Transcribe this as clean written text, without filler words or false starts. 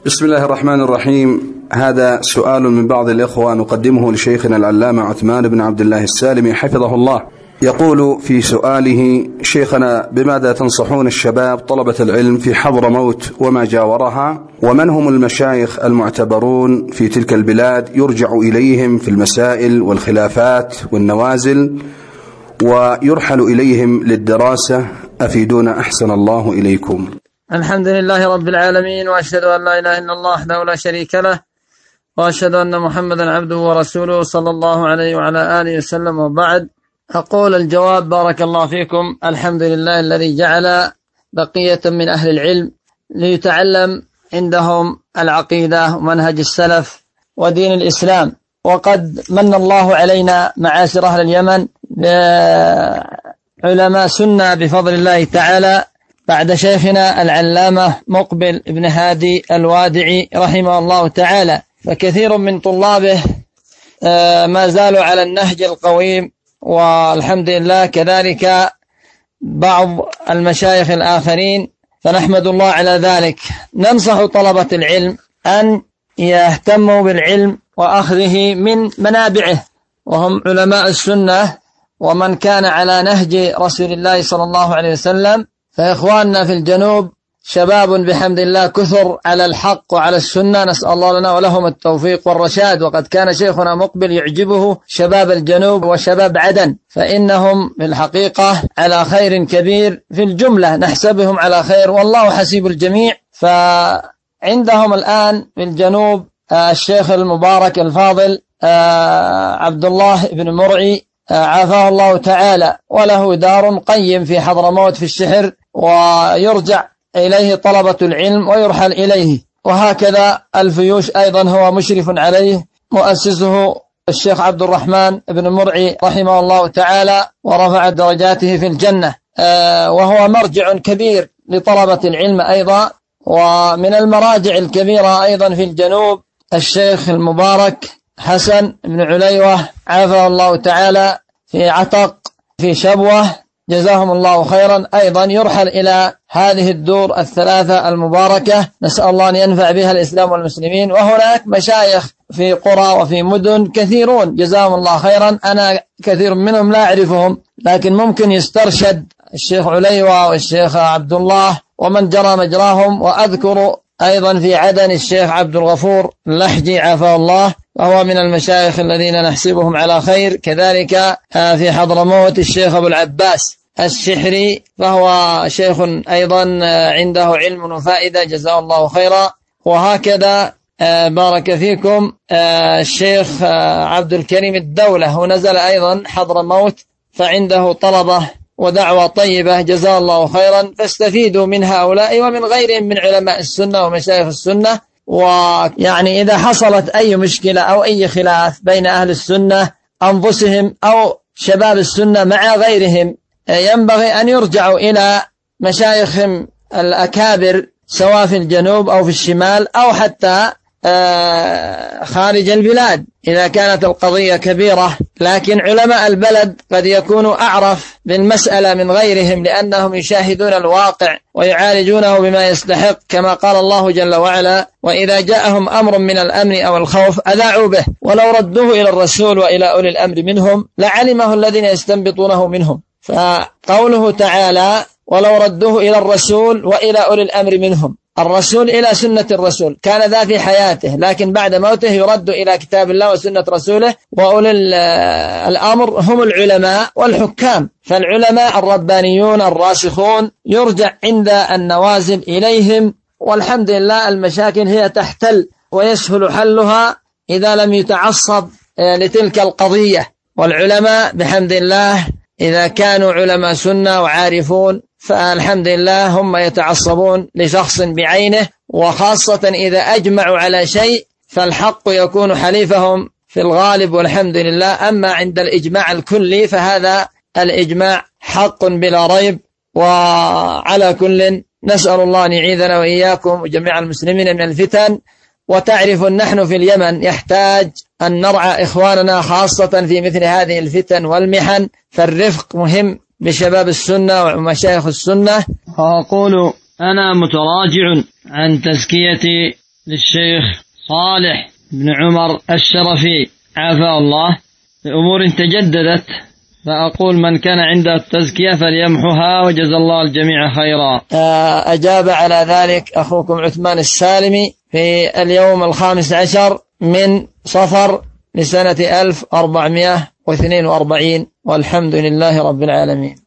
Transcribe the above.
بسم الله الرحمن الرحيم. هذا سؤال من بعض الإخوة نقدمه لشيخنا العلامة عثمان بن عبد الله السالمي حفظه الله. يقول في سؤاله: شيخنا، بماذا تنصحون الشباب طلبة العلم في حضرموت وما جاورها، ومن هم المشايخ المعتبرون في تلك البلاد يرجع إليهم في المسائل والخلافات والنوازل ويرحل إليهم للدراسة؟ أفيدونا أحسن الله إليكم. الحمد لله رب العالمين، وأشهد أن لا إله إلا الله وحده لا شريك له، وأشهد أن محمدا عبده ورسوله صلى الله عليه وعلى آله وسلم. وبعد، أقول الجواب: بارك الله فيكم. الحمد لله الذي جعل بقية من أهل العلم ليتعلم عندهم العقيدة ومنهج السلف ودين الإسلام. وقد من الله علينا معاشر أهل اليمن بعلماء سنة بفضل الله تعالى، بعد شيخنا العلامة مقبل ابن هادي الوادعي رحمه الله تعالى. فكثير من طلابه ما زالوا على النهج القويم، والحمد لله كذلك بعض المشايخ الآخرين، فنحمد الله على ذلك. ننصح طلبة العلم أن يهتموا بالعلم وأخذه من منابعه، وهم علماء السنة ومن كان على نهج رسول الله صلى الله عليه وسلم. فإخواننا في الجنوب شباب بحمد الله كثر على الحق وعلى السنة، نسأل الله لنا ولهم التوفيق والرشاد. وقد كان شيخنا مقبل يعجبه شباب الجنوب وشباب عدن، فإنهم بالحقيقة على خير كبير، في الجملة نحسبهم على خير، والله حسيب الجميع. فعندهم الآن في الجنوب الشيخ المبارك الفاضل عبد الله بن مرعي عافاه الله تعالى، وله دار قيم في حضرموت في الشحر، ويرجع إليه طلبة العلم ويرحل إليه. وهكذا الفيوش أيضا هو مشرف عليه، مؤسسه الشيخ عبد الرحمن بن مرعي رحمه الله تعالى ورفع درجاته في الجنة، وهو مرجع كبير لطلبة العلم أيضا. ومن المراجع الكبيرة أيضا في الجنوب الشيخ المبارك حسن بن عليوة عافاه الله تعالى في عتق في شبوة، جزاهم الله خيرا، أيضا يرحل إلى هذه الدور الثلاثة المباركة، نسأل الله أن ينفع بها الإسلام والمسلمين. وهناك مشايخ في قرى وفي مدن كثيرون جزاهم الله خيرا، أنا كثير منهم لا أعرفهم، لكن ممكن يسترشد الشيخ عليوة والشيخ عبد الله ومن جرى مجراهم. وأذكر أيضا في عدن الشيخ عبد الغفور اللحجي عافاه الله، وهو من المشايخ الذين نحسبهم على خير. كذلك في حضرموت الشيخ أبو العباس الشحري، فهو شيخ أيضا عنده علم وفائدة جزاه الله خيرا. وهكذا بارك فيكم الشيخ عبد الكريم الدولة، هو نزل أيضا حضرموت، فعنده طلبة ودعوة طيبة جزاه الله خيرا. فاستفيدوا من هؤلاء ومن غيرهم من علماء السنة ومشايخ السنة. ويعني إذا حصلت أي مشكلة أو أي خلاف بين أهل السنة أنفسهم أو شباب السنة مع غيرهم، ينبغي أن يرجعوا إلى مشايخهم الأكابر سواء في الجنوب أو في الشمال أو حتى خارج البلاد إذا كانت القضية كبيرة. لكن علماء البلد قد يكونوا أعرف بالمسألة من غيرهم، لأنهم يشاهدون الواقع ويعالجونه بما يستحق، كما قال الله جل وعلا: وإذا جاءهم أمر من الأمن أو الخوف أذاعوا به ولو ردوه إلى الرسول وإلى أولي الأمر منهم لعلمه الذين يستنبطونه منهم. فقوله تعالى: ولو ردوه إلى الرسول وإلى أولي الأمر منهم، الرسول إلى سنة الرسول، كان ذا في حياته، لكن بعد موته يرد إلى كتاب الله وسنة رسوله. وأولي الأمر هم العلماء والحكام، فالعلماء الربانيون الراسخون يرجع عند النوازل إليهم. والحمد لله المشاكل هي تحتل ويسهل حلها إذا لم يتعصب لتلك القضية. والعلماء بحمد الله إذا كانوا علماء سنة وعارفون فالحمد لله هم يتعصبون لشخص بعينه، وخاصة إذا أجمعوا على شيء فالحق يكون حليفهم في الغالب والحمد لله. أما عند الإجماع الكلي فهذا الإجماع حق بلا ريب. وعلى كل نسأل الله أن يعيذنا وإياكم وجميع المسلمين من الفتن. وتعرف نحن في اليمن يحتاج أن نرعى إخواننا خاصة في مثل هذه الفتن والمحن، فالرفق مهم بشباب السنة ومشايخ السنة. أقول أنا متراجع عن تزكية للشيخ صالح بن عمر الشرفي عافاه الله بأمور تجددت، فأقول من كان عنده التزكية فليمحها، وجزا الله الجميع خيرا. أجاب على ذلك أخوكم عثمان السالمي في اليوم 15 من صفر لسنة 1442، والحمد لله رب العالمين.